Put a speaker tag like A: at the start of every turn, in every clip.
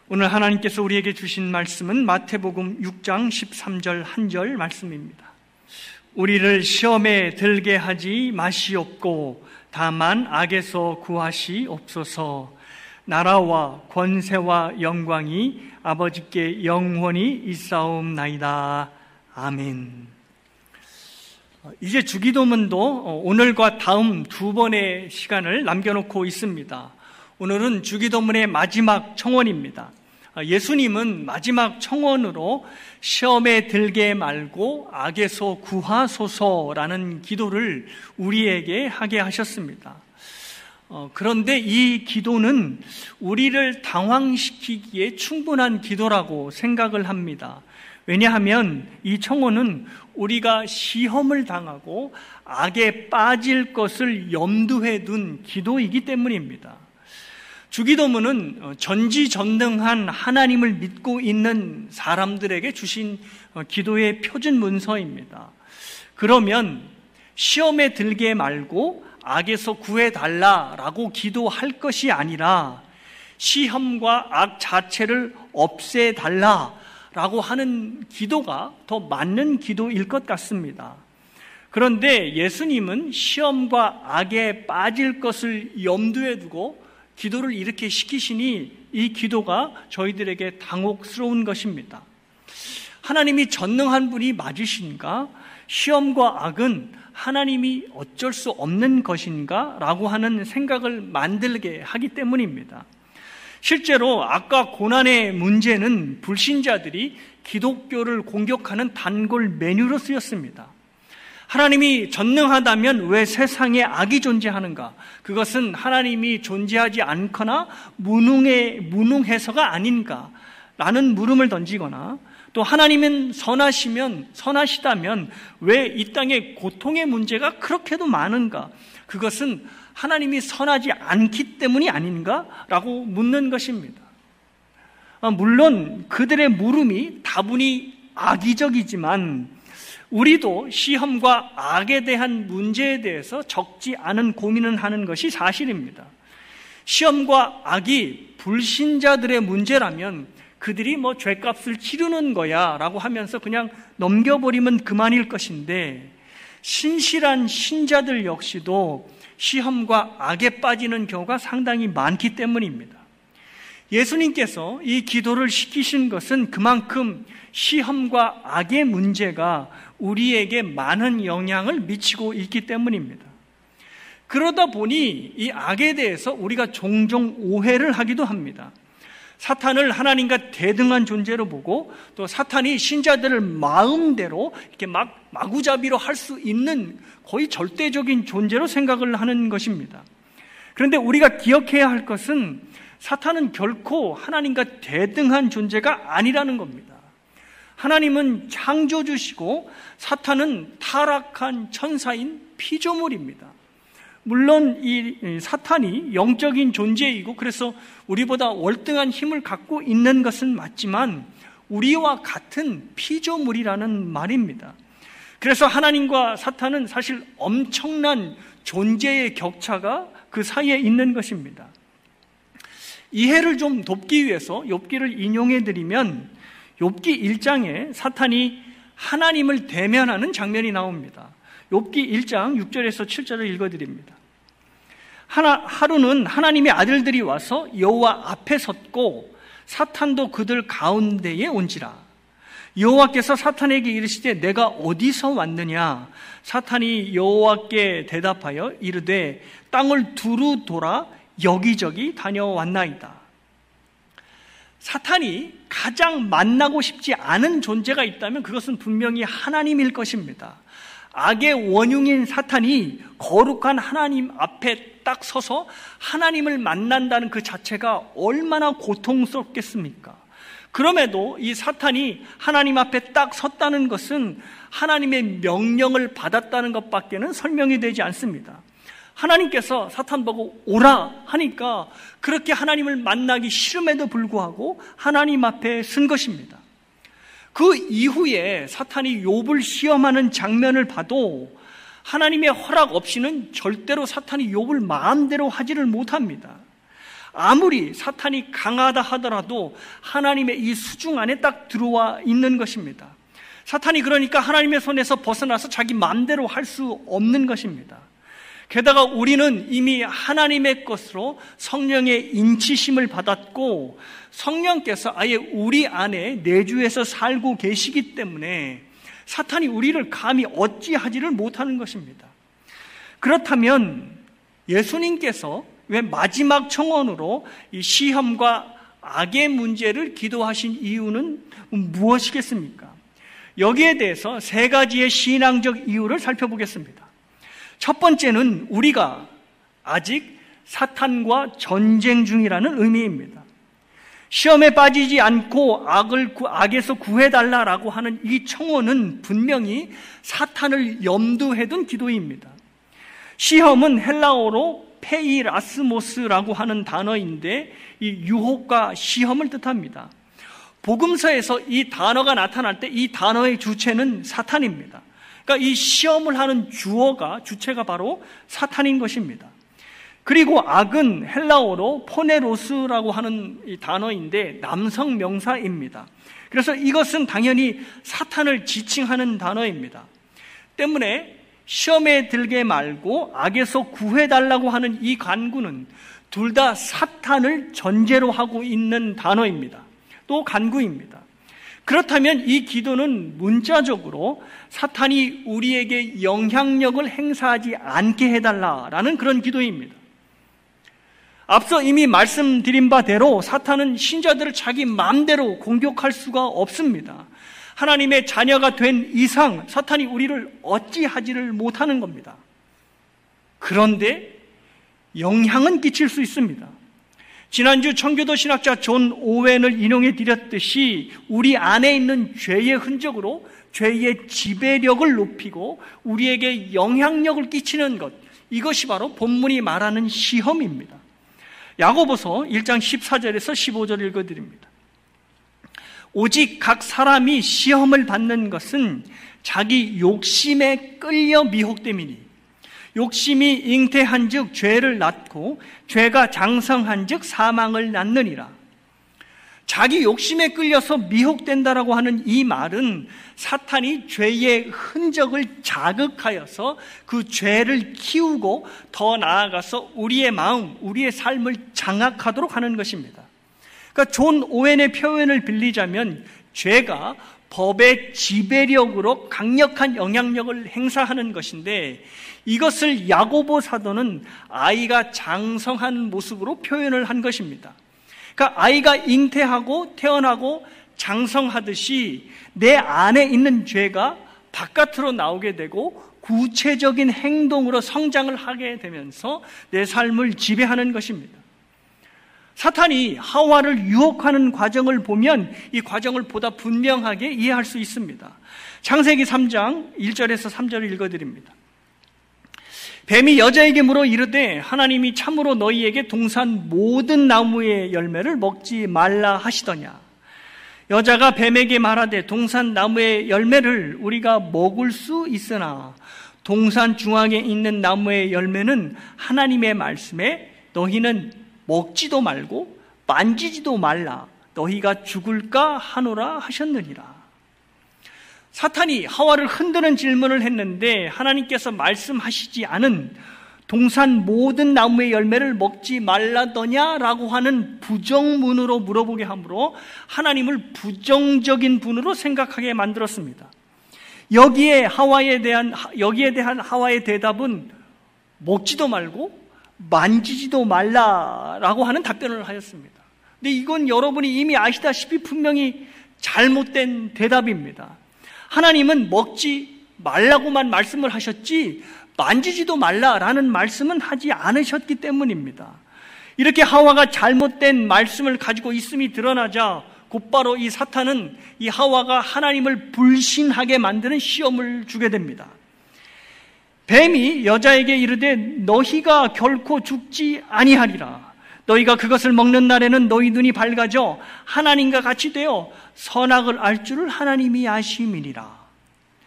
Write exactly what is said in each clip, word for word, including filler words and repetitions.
A: 오늘 하나님께서 우리에게 주신 말씀은 마태복음 육 장 십삼 절 한 절 말씀입니다. 우리를 시험에 들게 하지 마시옵고 다만 악에서 구하시옵소서. 나라와 권세와 영광이 아버지께 영원히 있사옵나이다. 아멘. 이제 주기도문도 오늘과 다음 두 번의 시간을 남겨놓고 있습니다. 오늘은 주기도문의 마지막 청원입니다. 예수님은 마지막 청원으로 시험에 들게 말고 악에서 구하소서라는 기도를 우리에게 하게 하셨습니다. 어, 그런데 이 기도는 우리를 당황시키기에 충분한 기도라고 생각을 합니다. 왜냐하면 이 청원은 우리가 시험을 당하고 악에 빠질 것을 염두에 둔 기도이기 때문입니다. 주기도문은 전지전능한 하나님을 믿고 있는 사람들에게 주신 기도의 표준 문서입니다. 그러면 시험에 들게 말고 악에서 구해달라라고 기도할 것이 아니라 시험과 악 자체를 없애달라라고 하는 기도가 더 맞는 기도일 것 같습니다. 그런데 예수님은 시험과 악에 빠질 것을 염두에 두고 기도를 이렇게 시키시니 이 기도가 저희들에게 당혹스러운 것입니다. 하나님이 전능한 분이 맞으신가? 시험과 악은 하나님이 어쩔 수 없는 것인가? 라고 하는 생각을 만들게 하기 때문입니다. 실제로 악과 고난의 문제는 불신자들이 기독교를 공격하는 단골 메뉴로 쓰였습니다. 하나님이 전능하다면 왜 세상에 악이 존재하는가? 그것은 하나님이 존재하지 않거나 무능해, 무능해서가 아닌가? 라는 물음을 던지거나 또 하나님은 선하시면, 선하시다면 왜 이 땅에 고통의 문제가 그렇게도 많은가? 그것은 하나님이 선하지 않기 때문이 아닌가? 라고 묻는 것입니다. 물론 그들의 물음이 다분히 악의적이지만 우리도 시험과 악에 대한 문제에 대해서 적지 않은 고민을 하는 것이 사실입니다. 시험과 악이 불신자들의 문제라면 그들이 뭐 죄값을 치르는 거야 라고 하면서 그냥 넘겨버리면 그만일 것인데 신실한 신자들 역시도 시험과 악에 빠지는 경우가 상당히 많기 때문입니다. 예수님께서 이 기도를 시키신 것은 그만큼 시험과 악의 문제가 우리에게 많은 영향을 미치고 있기 때문입니다. 그러다 보니 이 악에 대해서 우리가 종종 오해를 하기도 합니다. 사탄을 하나님과 대등한 존재로 보고 또 사탄이 신자들을 마음대로 이렇게 막 마구잡이로 할 수 있는 거의 절대적인 존재로 생각을 하는 것입니다. 그런데 우리가 기억해야 할 것은 사탄은 결코 하나님과 대등한 존재가 아니라는 겁니다. 하나님은 창조주시고 사탄은 타락한 천사인 피조물입니다. 물론 이 사탄이 영적인 존재이고 그래서 우리보다 월등한 힘을 갖고 있는 것은 맞지만 우리와 같은 피조물이라는 말입니다. 그래서 하나님과 사탄은 사실 엄청난 존재의 격차가 그 사이에 있는 것입니다. 이해를 좀 돕기 위해서 욥기를 인용해 드리면 욥기 일 장에 사탄이 하나님을 대면하는 장면이 나옵니다. 욥기 일 장 육 절에서 칠 절을 읽어드립니다. 하나, 하루는 하나님의 아들들이 와서 여호와 앞에 섰고 사탄도 그들 가운데에 온지라. 여호와께서 사탄에게 이르시되 내가 어디서 왔느냐? 사탄이 여호와께 대답하여 이르되 땅을 두루 돌아 여기저기 다녀왔나이다. 사탄이 가장 만나고 싶지 않은 존재가 있다면 그것은 분명히 하나님일 것입니다. 악의 원흉인 사탄이 거룩한 하나님 앞에 딱 서서 하나님을 만난다는 그 자체가 얼마나 고통스럽겠습니까? 그럼에도 이 사탄이 하나님 앞에 딱 섰다는 것은 하나님의 명령을 받았다는 것밖에는 설명이 되지 않습니다. 하나님께서 사탄 보고 오라 하니까 그렇게 하나님을 만나기 싫음에도 불구하고 하나님 앞에 쓴 것입니다. 그 이후에 사탄이 욥을 시험하는 장면을 봐도 하나님의 허락 없이는 절대로 사탄이 욥을 마음대로 하지를 못합니다. 아무리 사탄이 강하다 하더라도 하나님의 이 수중 안에 딱 들어와 있는 것입니다. 사탄이 그러니까 하나님의 손에서 벗어나서 자기 마음대로 할 수 없는 것입니다. 게다가 우리는 이미 하나님의 것으로 성령의 인치심을 받았고 성령께서 아예 우리 안에 내주해서 살고 계시기 때문에 사탄이 우리를 감히 어찌하지를 못하는 것입니다. 그렇다면 예수님께서 왜 마지막 청원으로 이 시험과 악의 문제를 기도하신 이유는 무엇이겠습니까? 여기에 대해서 세 가지의 신앙적 이유를 살펴보겠습니다. 첫 번째는 우리가 아직 사탄과 전쟁 중이라는 의미입니다. 시험에 빠지지 않고 악을, 악에서 구해달라라고 하는 이 청원은 분명히 사탄을 염두에 둔 기도입니다. 시험은 헬라어로 페이라스모스라고 하는 단어인데 이 유혹과 시험을 뜻합니다. 복음서에서 이 단어가 나타날 때 이 단어의 주체는 사탄입니다. 그러니까 이 시험을 하는 주어가, 주체가 바로 사탄인 것입니다. 그리고 악은 헬라어로 포네로스라고 하는 이 단어인데 남성 명사입니다. 그래서 이것은 당연히 사탄을 지칭하는 단어입니다. 때문에 시험에 들게 말고 악에서 구해달라고 하는 이 간구는 둘 다 사탄을 전제로 하고 있는 단어입니다. 또 간구입니다. 그렇다면 이 기도는 문자적으로 사탄이 우리에게 영향력을 행사하지 않게 해달라라는 그런 기도입니다. 앞서 이미 말씀드린 바대로 사탄은 신자들을 자기 마음대로 공격할 수가 없습니다. 하나님의 자녀가 된 이상 사탄이 우리를 어찌하지를 못하는 겁니다. 그런데 영향은 끼칠 수 있습니다. 지난주 청교도 신학자 존 오웬을 인용해 드렸듯이 우리 안에 있는 죄의 흔적으로 죄의 지배력을 높이고 우리에게 영향력을 끼치는 것, 이것이 바로 본문이 말하는 시험입니다. 야고보서 일 장 십사 절에서 십오 절 읽어드립니다. 오직 각 사람이 시험을 받는 것은 자기 욕심에 끌려 미혹됨이니 욕심이 잉태한 즉 죄를 낳고 죄가 장성한 즉 사망을 낳느니라. 자기 욕심에 끌려서 미혹된다라고 하는 이 말은 사탄이 죄의 흔적을 자극하여서 그 죄를 키우고 더 나아가서 우리의 마음, 우리의 삶을 장악하도록 하는 것입니다. 그러니까 존 오웬의 표현을 빌리자면 죄가 법의 지배력으로 강력한 영향력을 행사하는 것인데 이것을 야고보 사도는 아이가 장성한 모습으로 표현을 한 것입니다. 그러니까 아이가 잉태하고 태어나고 장성하듯이 내 안에 있는 죄가 바깥으로 나오게 되고 구체적인 행동으로 성장을 하게 되면서 내 삶을 지배하는 것입니다. 사탄이 하와를 유혹하는 과정을 보면 이 과정을 보다 분명하게 이해할 수 있습니다. 창세기 삼 장 일 절에서 삼 절을 읽어드립니다. 뱀이 여자에게 물어 이르되 하나님이 참으로 너희에게 동산 모든 나무의 열매를 먹지 말라 하시더냐. 여자가 뱀에게 말하되 동산 나무의 열매를 우리가 먹을 수 있으나 동산 중앙에 있는 나무의 열매는 하나님의 말씀에 너희는 먹지도 말고 만지지도 말라 너희가 죽을까 하노라 하셨느니라. 사탄이 하와를 흔드는 질문을 했는데 하나님께서 말씀하시지 않은 동산 모든 나무의 열매를 먹지 말라더냐라고 하는 부정문으로 물어보게 함으로 하나님을 부정적인 분으로 생각하게 만들었습니다. 여기에 하와에 대한 여기에 대한 하와의 대답은 먹지도 말고 만지지도 말라라고 하는 답변을 하였습니다. 근데 이건 여러분이 이미 아시다시피 분명히 잘못된 대답입니다. 하나님은 먹지 말라고만 말씀을 하셨지 만지지도 말라라는 말씀은 하지 않으셨기 때문입니다. 이렇게 하와가 잘못된 말씀을 가지고 있음이 드러나자 곧바로 이 사탄은 이 하와가 하나님을 불신하게 만드는 시험을 주게 됩니다. 뱀이 여자에게 이르되 너희가 결코 죽지 아니하리라. 너희가 그것을 먹는 날에는 너희 눈이 밝아져 하나님과 같이 되어 선악을 알 줄을 하나님이 아심이니라.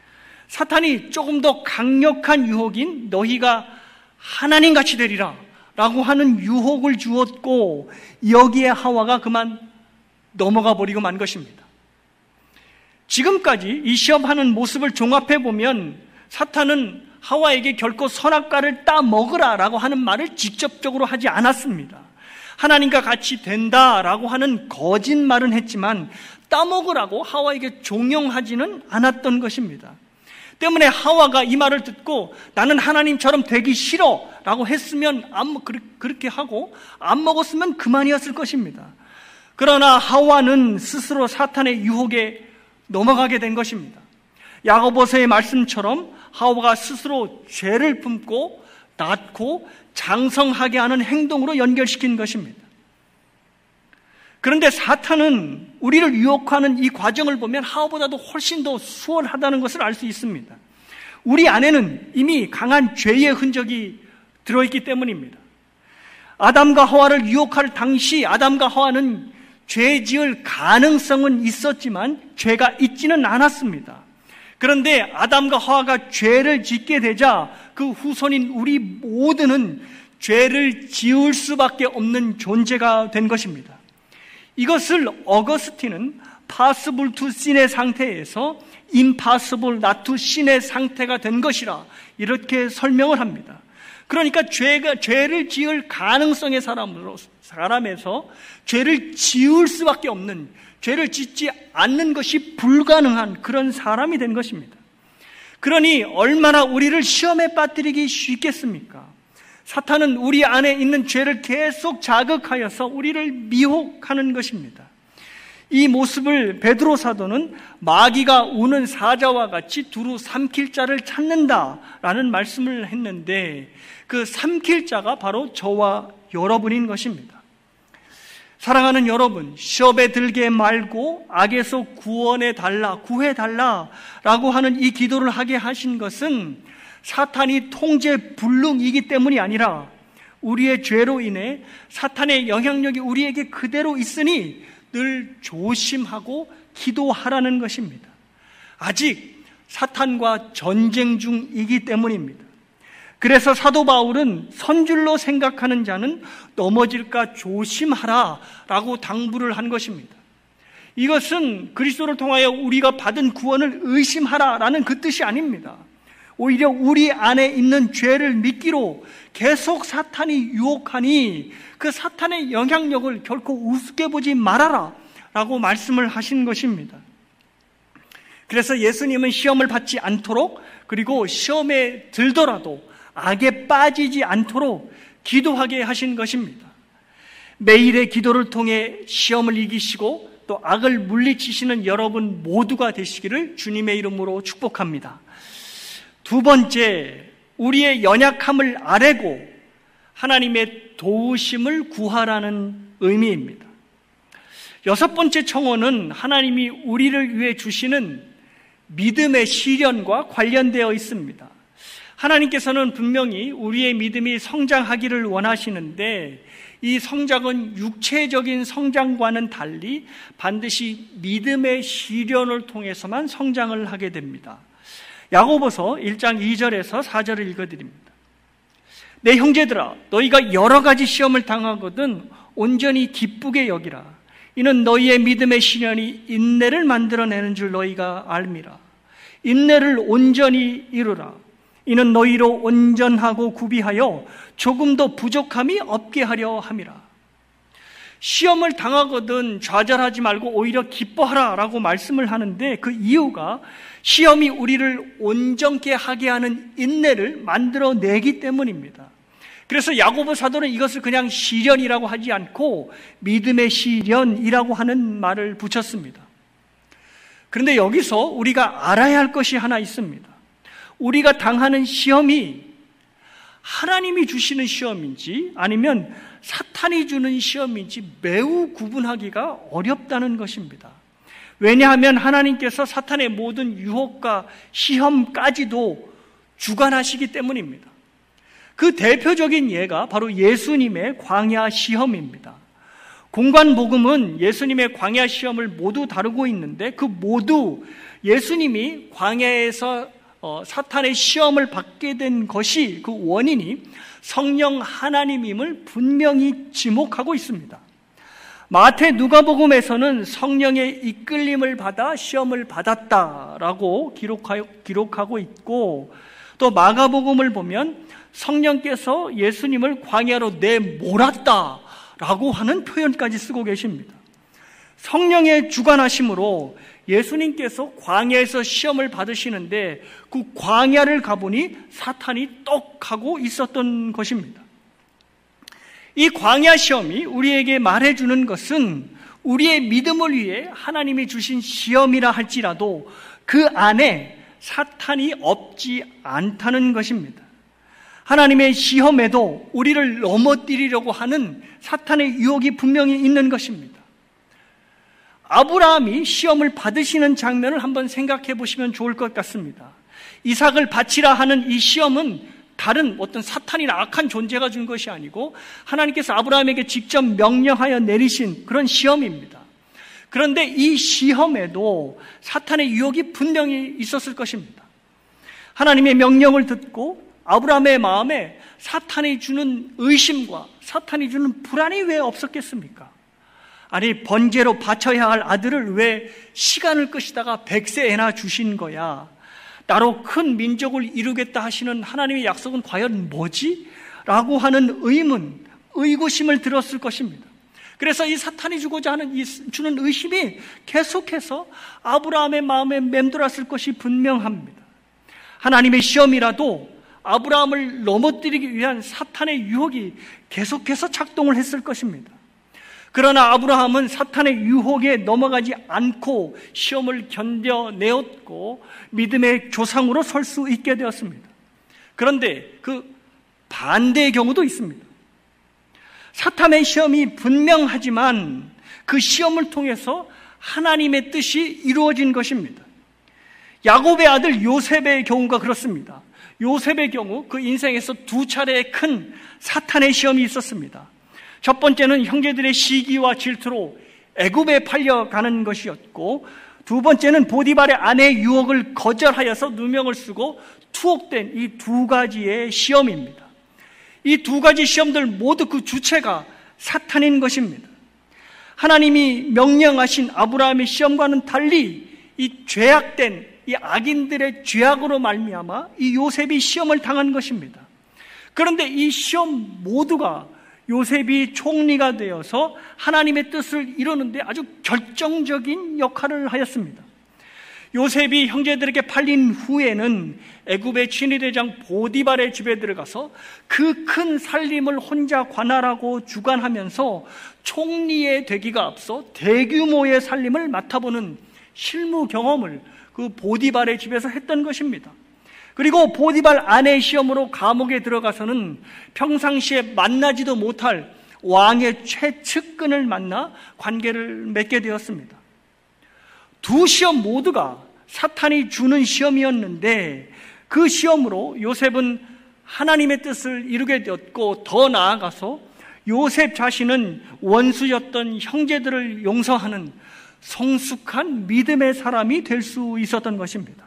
A: 사탄이 조금 더 강력한 유혹인 너희가 하나님같이 되리라 라고 하는 유혹을 주었고 여기에 하와가 그만 넘어가 버리고 만 것입니다. 지금까지 이 시험하는 모습을 종합해 보면 사탄은 하와에게 결코 선악과를 따 먹으라 라고 하는 말을 직접적으로 하지 않았습니다. 하나님과 같이 된다라고 하는 거짓말은 했지만 따먹으라고 하와에게 종용하지는 않았던 것입니다. 때문에 하와가 이 말을 듣고 나는 하나님처럼 되기 싫어 라고 했으면 안, 그렇게 하고 안 먹었으면 그만이었을 것입니다. 그러나 하와는 스스로 사탄의 유혹에 넘어가게 된 것입니다. 야고보서의 말씀처럼 하와가 스스로 죄를 품고 낳고 장성하게 하는 행동으로 연결시킨 것입니다. 그런데 사탄은 우리를 유혹하는 이 과정을 보면 하와보다도 훨씬 더 수월하다는 것을 알 수 있습니다. 우리 안에는 이미 강한 죄의 흔적이 들어있기 때문입니다. 아담과 하와를 유혹할 당시 아담과 하와는 죄 지을 가능성은 있었지만 죄가 있지는 않았습니다. 그런데 아담과 하와가 죄를 짓게 되자 그 후손인 우리 모두는 죄를 지을 수밖에 없는 존재가 된 것입니다. 이것을 어거스틴은 possible to sin의 상태에서 impossible not to sin의 상태가 된 것이라 이렇게 설명을 합니다. 그러니까 죄가, 죄를 지을 가능성의 사람으로, 사람에서 죄를 지을 수밖에 없는, 죄를 짓지 않는 것이 불가능한 그런 사람이 된 것입니다. 그러니 얼마나 우리를 시험에 빠뜨리기 쉽겠습니까? 사탄은 우리 안에 있는 죄를 계속 자극하여서 우리를 미혹하는 것입니다. 이 모습을 베드로 사도는 마귀가 우는 사자와 같이 두루 삼킬 자를 찾는다라는 말씀을 했는데 그 삼킬 자가 바로 저와 여러분인 것입니다. 사랑하는 여러분, 시험에 들게 말고 악에서 구원해 달라, 구해 달라라고 하는 이 기도를 하게 하신 것은 사탄이 통제 불능이기 때문이 아니라 우리의 죄로 인해 사탄의 영향력이 우리에게 그대로 있으니 늘 조심하고 기도하라는 것입니다. 아직 사탄과 전쟁 중이기 때문입니다. 그래서 사도 바울은 선줄로 생각하는 자는 넘어질까 조심하라 라고 당부를 한 것입니다. 이것은 그리스도를 통하여 우리가 받은 구원을 의심하라 라는 그 뜻이 아닙니다. 오히려 우리 안에 있는 죄를 미끼로 계속 사탄이 유혹하니 그 사탄의 영향력을 결코 우습게 보지 말아라 라고 말씀을 하신 것입니다. 그래서 예수님은 시험을 받지 않도록 그리고 시험에 들더라도 악에 빠지지 않도록 기도하게 하신 것입니다. 매일의 기도를 통해 시험을 이기시고 또 악을 물리치시는 여러분 모두가 되시기를 주님의 이름으로 축복합니다. 두 번째, 우리의 연약함을 아뢰고 하나님의 도우심을 구하라는 의미입니다. 여섯 번째 청혼은 하나님이 우리를 위해 주시는 믿음의 시련과 관련되어 있습니다. 하나님께서는 분명히 우리의 믿음이 성장하기를 원하시는데 이 성장은 육체적인 성장과는 달리 반드시 믿음의 시련을 통해서만 성장을 하게 됩니다. 야고보서 일 장 이 절에서 사 절을 읽어드립니다. 내 형제들아, 너희가 여러 가지 시험을 당하거든 온전히 기쁘게 여기라. 이는 너희의 믿음의 시련이 인내를 만들어내는 줄 너희가 알미라. 인내를 온전히 이루라. 이는 너희로 온전하고 구비하여 조금도 부족함이 없게 하려 함이라. 시험을 당하거든 좌절하지 말고 오히려 기뻐하라 라고 말씀을 하는데 그 이유가 시험이 우리를 온전케 하게 하는 인내를 만들어내기 때문입니다. 그래서 야고보 사도는 이것을 그냥 시련이라고 하지 않고 믿음의 시련이라고 하는 말을 붙였습니다. 그런데 여기서 우리가 알아야 할 것이 하나 있습니다. 우리가 당하는 시험이 하나님이 주시는 시험인지 아니면 사탄이 주는 시험인지 매우 구분하기가 어렵다는 것입니다. 왜냐하면 하나님께서 사탄의 모든 유혹과 시험까지도 주관하시기 때문입니다. 그 대표적인 예가 바로 예수님의 광야 시험입니다. 공관복음은 예수님의 광야 시험을 모두 다루고 있는데 그 모두 예수님이 광야에서 어, 사탄의 시험을 받게 된 것이 그 원인이 성령 하나님임을 분명히 지목하고 있습니다. 마태 누가복음에서는 성령의 이끌림을 받아 시험을 받았다라고 기록하고 있고, 또 마가복음을 보면 성령께서 예수님을 광야로 내몰았다라고 하는 표현까지 쓰고 계십니다. 성령의 주관하심으로 예수님께서 광야에서 시험을 받으시는데 그 광야를 가보니 사탄이 떡하고 있었던 것입니다. 이 광야 시험이 우리에게 말해주는 것은 우리의 믿음을 위해 하나님이 주신 시험이라 할지라도 그 안에 사탄이 없지 않다는 것입니다. 하나님의 시험에도 우리를 넘어뜨리려고 하는 사탄의 유혹이 분명히 있는 것입니다. 아브라함이 시험을 받으시는 장면을 한번 생각해 보시면 좋을 것 같습니다. 이삭을 바치라 하는 이 시험은 다른 어떤 사탄이나 악한 존재가 준 것이 아니고 하나님께서 아브라함에게 직접 명령하여 내리신 그런 시험입니다. 그런데 이 시험에도 사탄의 유혹이 분명히 있었을 것입니다. 하나님의 명령을 듣고 아브라함의 마음에 사탄이 주는 의심과 사탄이 주는 불안이 왜 없었겠습니까? 아니, 번제로 바쳐야 할 아들을 왜 시간을 끄시다가 백세 애나 주신 거야? 나로 큰 민족을 이루겠다 하시는 하나님의 약속은 과연 뭐지? 라고 하는 의문, 의구심을 들었을 것입니다. 그래서 이 사탄이 주고자 하는 이 주는 의심이 계속해서 아브라함의 마음에 맴돌았을 것이 분명합니다. 하나님의 시험이라도 아브라함을 넘어뜨리기 위한 사탄의 유혹이 계속해서 작동을 했을 것입니다. 그러나 아브라함은 사탄의 유혹에 넘어가지 않고 시험을 견뎌내었고 믿음의 조상으로 설 수 있게 되었습니다. 그런데 그 반대의 경우도 있습니다. 사탄의 시험이 분명하지만 그 시험을 통해서 하나님의 뜻이 이루어진 것입니다. 야곱의 아들 요셉의 경우가 그렇습니다. 요셉의 경우 그 인생에서 두 차례의 큰 사탄의 시험이 있었습니다. 첫 번째는 형제들의 시기와 질투로 애굽에 팔려가는 것이었고, 두 번째는 보디발의 아내의 유혹을 거절하여서 누명을 쓰고 투옥된 이 두 가지의 시험입니다. 이 두 가지 시험들 모두 그 주체가 사탄인 것입니다. 하나님이 명령하신 아브라함의 시험과는 달리 이 죄악된 이 악인들의 죄악으로 말미암아 이 요셉이 시험을 당한 것입니다. 그런데 이 시험 모두가 요셉이 총리가 되어서 하나님의 뜻을 이루는데 아주 결정적인 역할을 하였습니다. 요셉이 형제들에게 팔린 후에는 애굽의 친위대장 보디발의 집에 들어가서 그 큰 살림을 혼자 관할하고 주관하면서 총리에 되기가 앞서 대규모의 살림을 맡아보는 실무 경험을 그 보디발의 집에서 했던 것입니다. 그리고 보디발 아내의 시험으로 감옥에 들어가서는 평상시에 만나지도 못할 왕의 최측근을 만나 관계를 맺게 되었습니다. 두 시험 모두가 사탄이 주는 시험이었는데 그 시험으로 요셉은 하나님의 뜻을 이루게 되었고, 더 나아가서 요셉 자신은 원수였던 형제들을 용서하는 성숙한 믿음의 사람이 될 수 있었던 것입니다.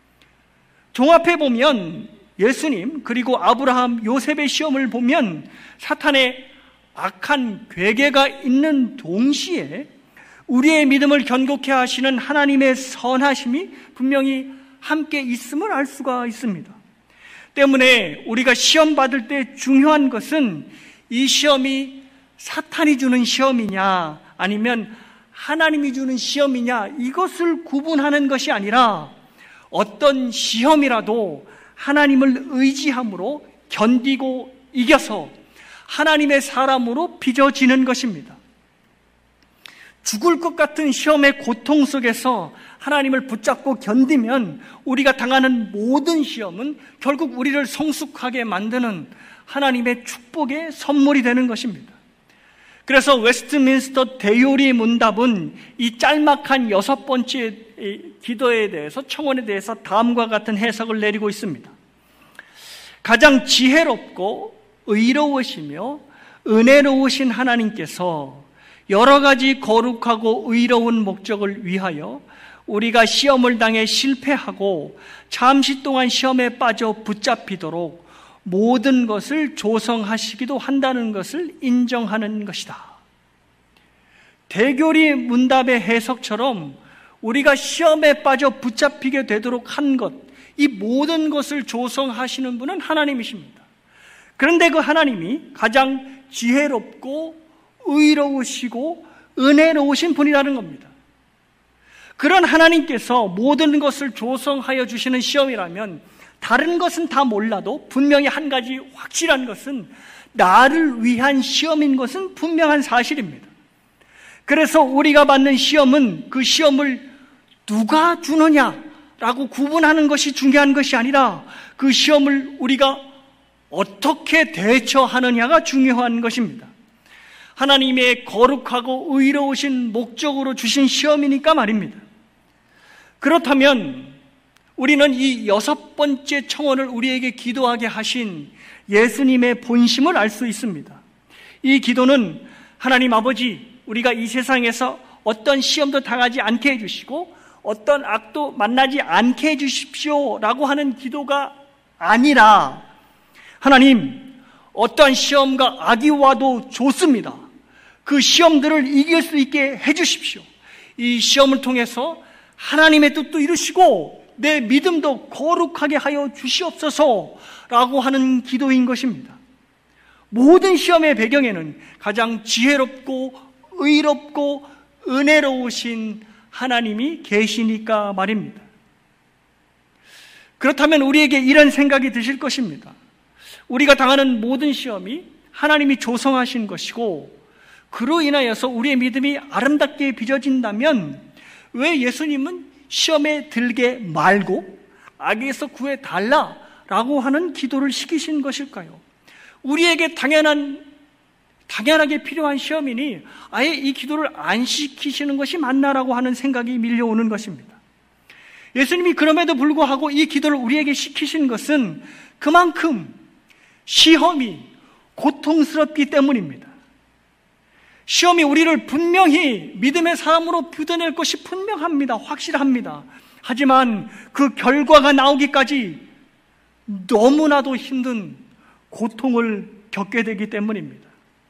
A: 종합해 보면 예수님 그리고 아브라함, 요셉의 시험을 보면 사탄의 악한 괴계가 있는 동시에 우리의 믿음을 견고케 하시는 하나님의 선하심이 분명히 함께 있음을 알 수가 있습니다. 때문에 우리가 시험 받을 때 중요한 것은 이 시험이 사탄이 주는 시험이냐 아니면 하나님이 주는 시험이냐, 이것을 구분하는 것이 아니라 어떤 시험이라도 하나님을 의지함으로 견디고 이겨서 하나님의 사람으로 빚어지는 것입니다. 죽을 것 같은 시험의 고통 속에서 하나님을 붙잡고 견디면 우리가 당하는 모든 시험은 결국 우리를 성숙하게 만드는 하나님의 축복의 선물이 되는 것입니다. 그래서 웨스트민스터 대요리 문답은 이 짤막한 여섯 번째 기도에 대해서, 청원에 대해서 다음과 같은 해석을 내리고 있습니다. 가장 지혜롭고 의로우시며 은혜로우신 하나님께서 여러 가지 거룩하고 의로운 목적을 위하여 우리가 시험을 당해 실패하고 잠시 동안 시험에 빠져 붙잡히도록 모든 것을 조성하시기도 한다는 것을 인정하는 것이다. 대교리 문답의 해석처럼 우리가 시험에 빠져 붙잡히게 되도록 한 것, 이 모든 것을 조성하시는 분은 하나님이십니다. 그런데 그 하나님이 가장 지혜롭고 의로우시고 은혜로우신 분이라는 겁니다. 그런 하나님께서 모든 것을 조성하여 주시는 시험이라면 다른 것은 다 몰라도 분명히 한 가지 확실한 것은 나를 위한 시험인 것은 분명한 사실입니다. 그래서 우리가 받는 시험은 그 시험을 누가 주느냐라고 구분하는 것이 중요한 것이 아니라 그 시험을 우리가 어떻게 대처하느냐가 중요한 것입니다. 하나님의 거룩하고 의로우신 목적으로 주신 시험이니까 말입니다. 그렇다면 우리는 이 여섯 번째 청원을 우리에게 기도하게 하신 예수님의 본심을 알 수 있습니다. 이 기도는 하나님 아버지, 우리가 이 세상에서 어떤 시험도 당하지 않게 해주시고 어떤 악도 만나지 않게 해주십시오 라고 하는 기도가 아니라, 하나님, 어떠한 시험과 악이 와도 좋습니다. 그 시험들을 이길 수 있게 해주십시오. 이 시험을 통해서 하나님의 뜻도 이루시고 내 믿음도 거룩하게 하여 주시옵소서라고 하는 기도인 것입니다. 모든 시험의 배경에는 가장 지혜롭고 의롭고 은혜로우신 하나님이 계시니까 말입니다. 그렇다면 우리에게 이런 생각이 드실 것입니다. 우리가 당하는 모든 시험이 하나님이 조성하신 것이고 그로 인하여서 우리의 믿음이 아름답게 빚어진다면 왜 예수님은 시험에 들게 말고 악에서 구해달라라고 하는 기도를 시키신 것일까요? 우리에게 당연한 당연하게 필요한 시험이니 아예 이 기도를 안 시키시는 것이 맞나라고 하는 생각이 밀려오는 것입니다. 예수님이 그럼에도 불구하고 이 기도를 우리에게 시키신 것은 그만큼 시험이 고통스럽기 때문입니다. 시험이 우리를 분명히 믿음의 사람으로 빚어낼 것이 분명합니다. 확실합니다. 하지만 그 결과가 나오기까지 너무나도 힘든 고통을 겪게 되기 때문입니다.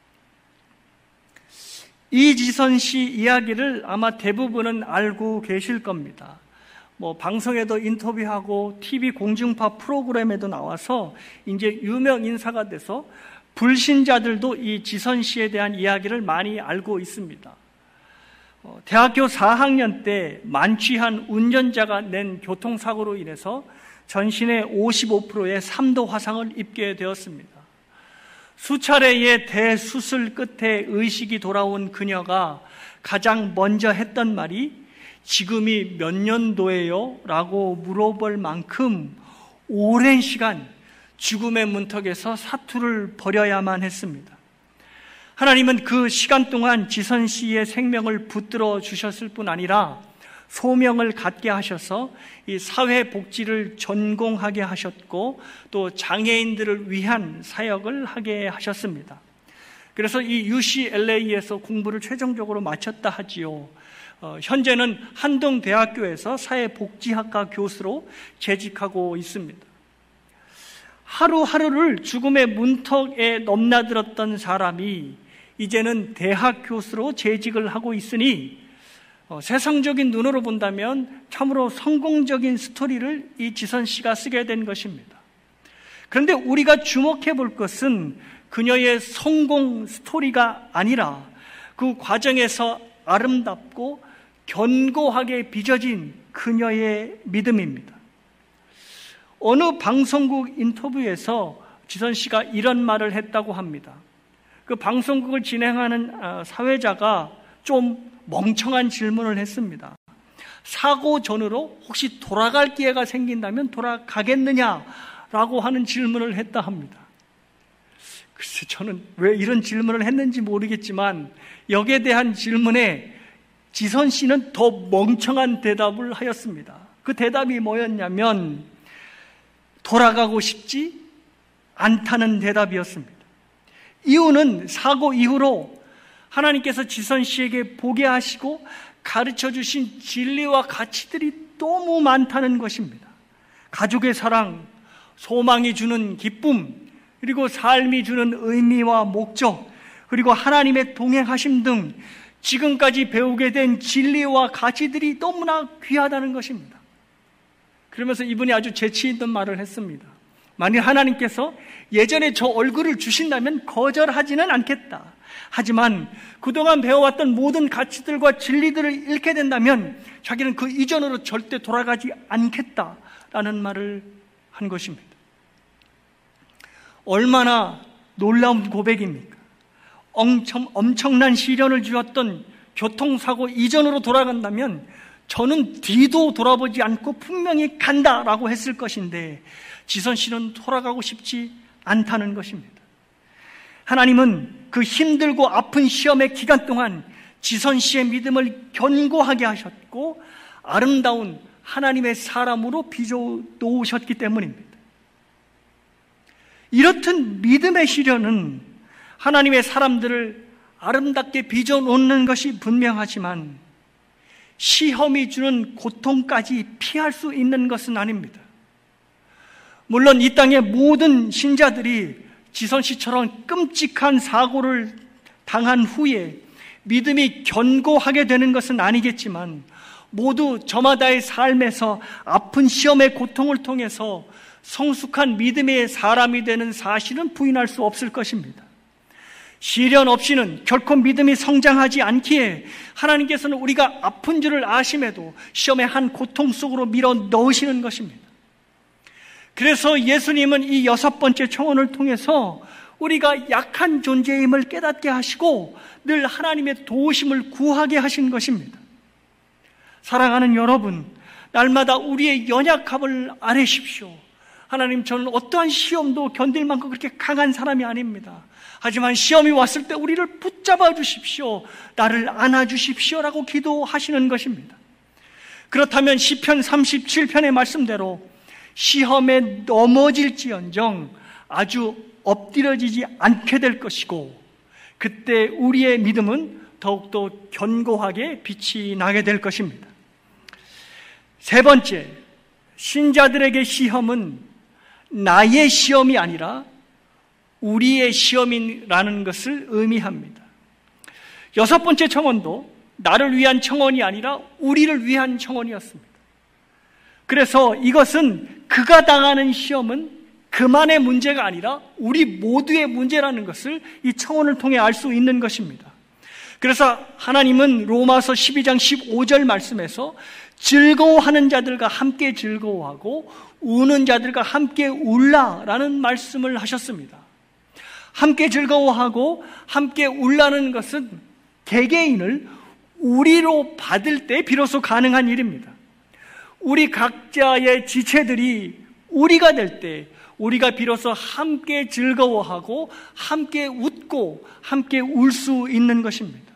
A: 이지선 씨 이야기를 아마 대부분은 알고 계실 겁니다. 뭐 방송에도 인터뷰하고 티비 공중파 프로그램에도 나와서 이제 유명 인사가 돼서 불신자들도 이 지선 씨에 대한 이야기를 많이 알고 있습니다. 어, 대학교 사 학년 때 만취한 운전자가 낸 교통사고로 인해서 전신의 오십오 퍼센트의 삼 도 화상을 입게 되었습니다. 수차례의 대수술 끝에 의식이 돌아온 그녀가 가장 먼저 했던 말이 지금이 몇 년도예요? 라고 물어볼 만큼 오랜 시간 죽음의 문턱에서 사투를 벌여야만 했습니다. 하나님은 그 시간 동안 지선 씨의 생명을 붙들어 주셨을 뿐 아니라 소명을 갖게 하셔서 이 사회복지를 전공하게 하셨고 또 장애인들을 위한 사역을 하게 하셨습니다. 그래서 이 유씨엘에이에서 공부를 최종적으로 마쳤다 하지요. 어, 현재는 한동대학교에서 사회복지학과 교수로 재직하고 있습니다. 하루하루를 죽음의 문턱에 넘나들었던 사람이 이제는 대학 교수로 재직을 하고 있으니 어, 세상적인 눈으로 본다면 참으로 성공적인 스토리를 이 지선 씨가 쓰게 된 것입니다. 그런데 우리가 주목해 볼 것은 그녀의 성공 스토리가 아니라 그 과정에서 아름답고 견고하게 빚어진 그녀의 믿음입니다. 어느 방송국 인터뷰에서 지선 씨가 이런 말을 했다고 합니다. 그 방송국을 진행하는 사회자가 좀 멍청한 질문을 했습니다. 사고 전후로 혹시 돌아갈 기회가 생긴다면 돌아가겠느냐라고 하는 질문을 했다 합니다. 글쎄 저는 왜 이런 질문을 했는지 모르겠지만 여기에 대한 질문에 지선 씨는 더 멍청한 대답을 하였습니다. 그 대답이 뭐였냐면 돌아가고 싶지 않다는 대답이었습니다. 이유는 사고 이후로 하나님께서 지선 씨에게 보게 하시고 가르쳐 주신 진리와 가치들이 너무 많다는 것입니다. 가족의 사랑, 소망이 주는 기쁨, 그리고 삶이 주는 의미와 목적, 그리고 하나님의 동행하심 등 지금까지 배우게 된 진리와 가치들이 너무나 귀하다는 것입니다. 그러면서 이분이 아주 재치 있는 말을 했습니다. 만일 하나님께서 예전에 저 얼굴을 주신다면 거절하지는 않겠다. 하지만 그동안 배워왔던 모든 가치들과 진리들을 잃게 된다면 자기는 그 이전으로 절대 돌아가지 않겠다라는 말을 한 것입니다. 얼마나 놀라운 고백입니까? 엄청, 엄청난 시련을 주었던 교통사고 이전으로 돌아간다면 저는 뒤도 돌아보지 않고 분명히 간다라고 했을 것인데 지선 씨는 돌아가고 싶지 않다는 것입니다. 하나님은 그 힘들고 아픈 시험의 기간 동안 지선 씨의 믿음을 견고하게 하셨고 아름다운 하나님의 사람으로 빚어 놓으셨기 때문입니다. 이렇듯 믿음의 시련은 하나님의 사람들을 아름답게 빚어 놓는 것이 분명하지만 시험이 주는 고통까지 피할 수 있는 것은 아닙니다. 물론 이 땅의 모든 신자들이 지선 씨처럼 끔찍한 사고를 당한 후에 믿음이 견고하게 되는 것은 아니겠지만 모두 저마다의 삶에서 아픈 시험의 고통을 통해서 성숙한 믿음의 사람이 되는 사실은 부인할 수 없을 것입니다. 시련 없이는 결코 믿음이 성장하지 않기에 하나님께서는 우리가 아픈 줄을 아심에도 시험의 한 고통 속으로 밀어 넣으시는 것입니다. 그래서 예수님은 이 여섯 번째 청혼을 통해서 우리가 약한 존재임을 깨닫게 하시고 늘 하나님의 도우심을 구하게 하신 것입니다. 사랑하는 여러분, 날마다 우리의 연약함을 아뢰십시오. 하나님, 저는 어떠한 시험도 견딜 만큼 그렇게 강한 사람이 아닙니다. 하지만 시험이 왔을 때 우리를 붙잡아 주십시오. 나를 안아 주십시오라고 기도하시는 것입니다. 그렇다면 시편 삼십칠 편의 말씀대로 시험에 넘어질지언정 아주 엎드려지지 않게 될 것이고 그때 우리의 믿음은 더욱더 견고하게 빛이 나게 될 것입니다. 세 번째, 신자들에게 시험은 나의 시험이 아니라 우리의 시험이라는 것을 의미합니다. 여섯 번째 청혼도 나를 위한 청혼이 아니라 우리를 위한 청혼이었습니다. 그래서 이것은 그가 당하는 시험은 그만의 문제가 아니라 우리 모두의 문제라는 것을 이 청혼을 통해 알 수 있는 것입니다. 그래서 하나님은 로마서 십이 장 십오 절 말씀에서 즐거워하는 자들과 함께 즐거워하고 우는 자들과 함께 울라라는 말씀을 하셨습니다. 함께 즐거워하고 함께 울라는 것은 개개인을 우리로 받을 때 비로소 가능한 일입니다. 우리 각자의 지체들이 우리가 될 때 우리가 비로소 함께 즐거워하고 함께 웃고 함께 울 수 있는 것입니다.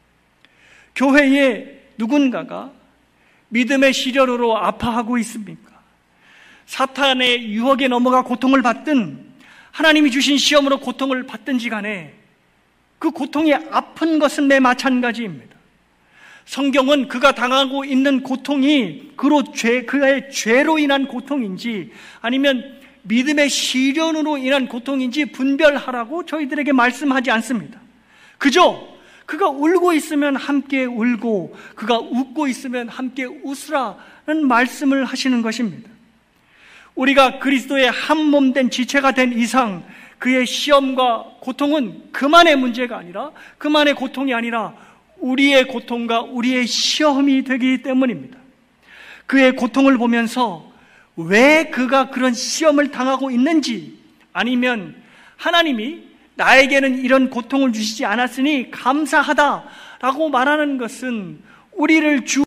A: 교회에 누군가가 믿음의 시련으로 아파하고 있습니까? 사탄의 유혹에 넘어가 고통을 받든 하나님이 주신 시험으로 고통을 받든지 간에 그 고통이 아픈 것은 매 마찬가지입니다. 성경은 그가 당하고 있는 고통이 그로 죄, 그의 죄로 인한 고통인지 아니면 믿음의 시련으로 인한 고통인지 분별하라고 저희들에게 말씀하지 않습니다. 그저 그가 울고 있으면 함께 울고 그가 웃고 있으면 함께 웃으라는 말씀을 하시는 것입니다. 우리가 그리스도의 한 몸 된 지체가 된 이상 그의 시험과 고통은 그만의 문제가 아니라 그만의 고통이 아니라 우리의 고통과 우리의 시험이 되기 때문입니다. 그의 고통을 보면서 왜 그가 그런 시험을 당하고 있는지 아니면 하나님이 나에게는 이런 고통을 주시지 않았으니 감사하다라고 말하는 것은 우리를 주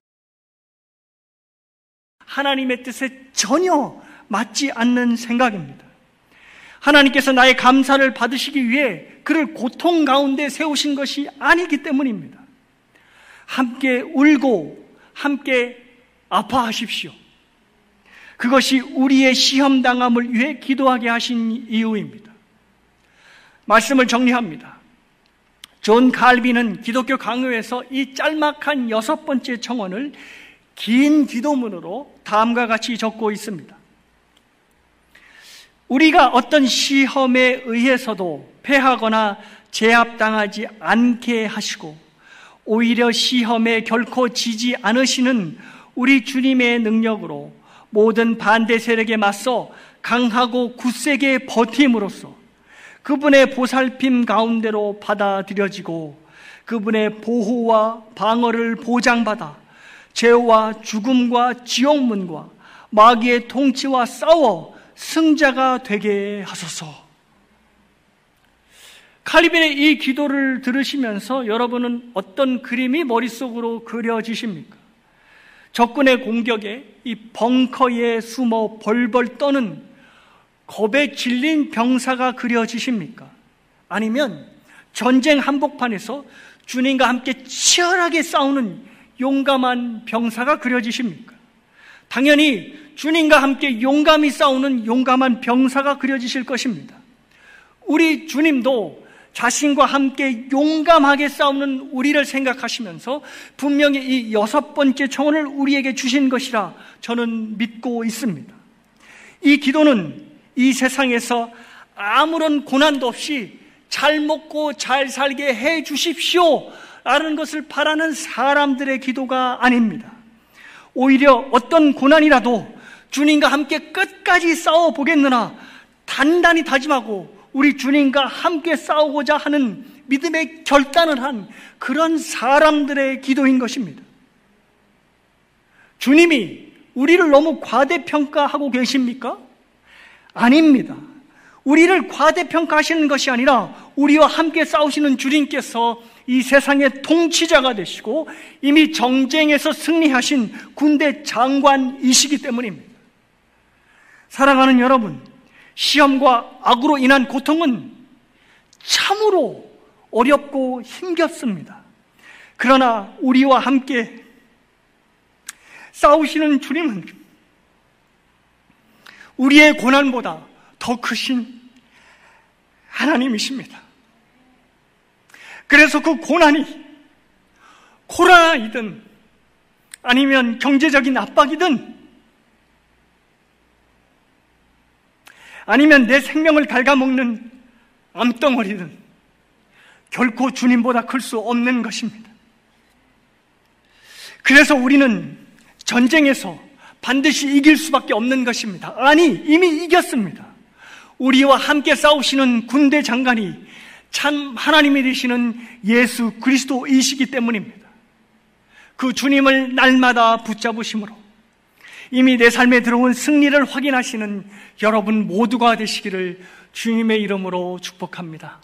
A: 하나님의 뜻에 전혀 맞지 않는 생각입니다. 하나님께서 나의 감사를 받으시기 위해 그를 고통 가운데 세우신 것이 아니기 때문입니다. 함께 울고 함께 아파하십시오. 그것이 우리의 시험당함을 위해 기도하게 하신 이유입니다. 말씀을 정리합니다. 존 칼빈은 기독교 강요에서 이 짤막한 여섯 번째 청원을 긴 기도문으로 다음과 같이 적고 있습니다. 우리가 어떤 시험에 의해서도 패하거나 제압당하지 않게 하시고 오히려 시험에 결코 지지 않으시는 우리 주님의 능력으로 모든 반대 세력에 맞서 강하고 굳세게 버팀으로써 그분의 보살핌 가운데로 받아들여지고 그분의 보호와 방어를 보장받아 죄와 죽음과 지옥문과 마귀의 통치와 싸워 승자가 되게 하소서. 칼빈의 이 기도를 들으시면서 여러분은 어떤 그림이 머릿속으로 그려지십니까? 적군의 공격에 이 벙커에 숨어 벌벌 떠는 겁에 질린 병사가 그려지십니까? 아니면 전쟁 한복판에서 주님과 함께 치열하게 싸우는 용감한 병사가 그려지십니까? 당연히 주님과 함께 용감히 싸우는 용감한 병사가 그려지실 것입니다. 우리 주님도 자신과 함께 용감하게 싸우는 우리를 생각하시면서 분명히 이 여섯 번째 청원을 우리에게 주신 것이라 저는 믿고 있습니다. 이 기도는 이 세상에서 아무런 고난도 없이 잘 먹고 잘 살게 해 주십시오 라는 것을 바라는 사람들의 기도가 아닙니다. 오히려 어떤 고난이라도 주님과 함께 끝까지 싸워보겠느나 단단히 다짐하고 우리 주님과 함께 싸우고자 하는 믿음의 결단을 한 그런 사람들의 기도인 것입니다. 주님이 우리를 너무 과대평가하고 계십니까? 아닙니다. 우리를 과대평가하시는 것이 아니라 우리와 함께 싸우시는 주님께서 이 세상의 통치자가 되시고 이미 정쟁에서 승리하신 군대 장관이시기 때문입니다. 사랑하는 여러분, 시험과 악으로 인한 고통은 참으로 어렵고 힘겹습니다. 그러나 우리와 함께 싸우시는 주님은 우리의 고난보다 더 크신 하나님이십니다. 그래서 그 고난이 코로나이든 아니면 경제적인 압박이든 아니면 내 생명을 갉아먹는 암덩어리든 결코 주님보다 클 수 없는 것입니다. 그래서 우리는 전쟁에서 반드시 이길 수밖에 없는 것입니다. 아니, 이미 이겼습니다. 우리와 함께 싸우시는 군대 장관이 참 하나님이 되시는 예수 그리스도이시기 때문입니다. 그 주님을 날마다 붙잡으심으로 이미 내 삶에 들어온 승리를 확인하시는 여러분 모두가 되시기를 주님의 이름으로 축복합니다.